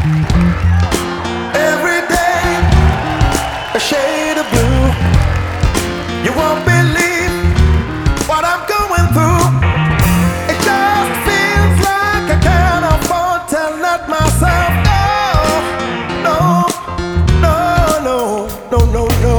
Every day, a shade of blue. You won't believe what I'm going through. It just feels like I can't afford to let myself go. No, no, no, no, no, no.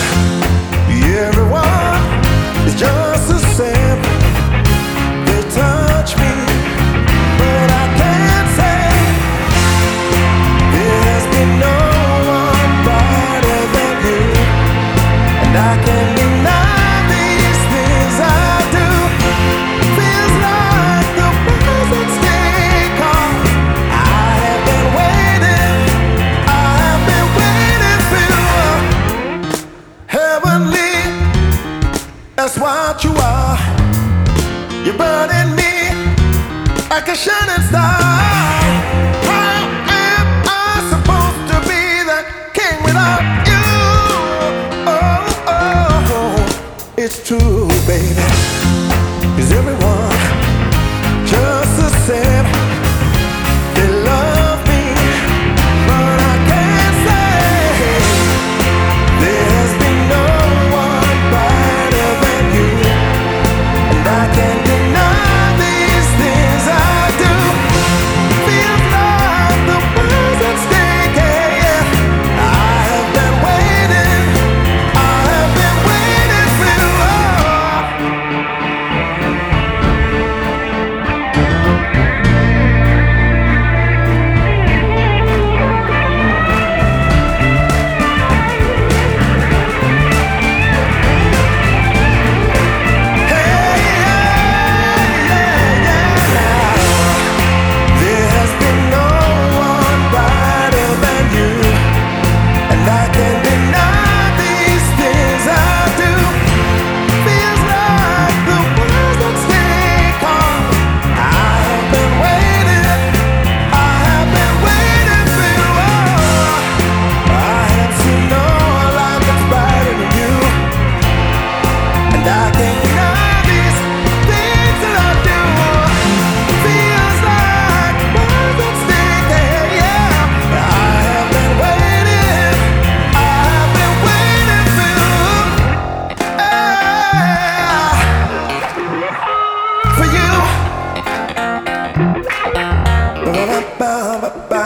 Everyone is just the same. They touch me, but I can't say there's been no one brighter than you. And I can't deny these things I do. Feels like the world's at stake. I have been waiting, I have been waiting for you. Heavenly, that's what you are. You're burning me like a shining star. How am I supposed to be the king without you? Oh, oh, oh, it's true, baby. Is everyone just the same? They love me, but I can't say there's been no one brighter than you. And I can't deny these things I do. Feels like the world's at stake, yeah. I have been waiting, I have been waiting for you. Hey, yeah, yeah, yeah. There has been no one brighter than you. And I can't deny these things I do. Feels like the world's at stake. I have been waiting, I have been waiting for you. I have seen no light that's brighter than you. And I can't deny these things that I do. Feels like the world's at stake, yeah. I have been waiting, I have been waiting for you, for you. Ba-ba-ba-ba-ba.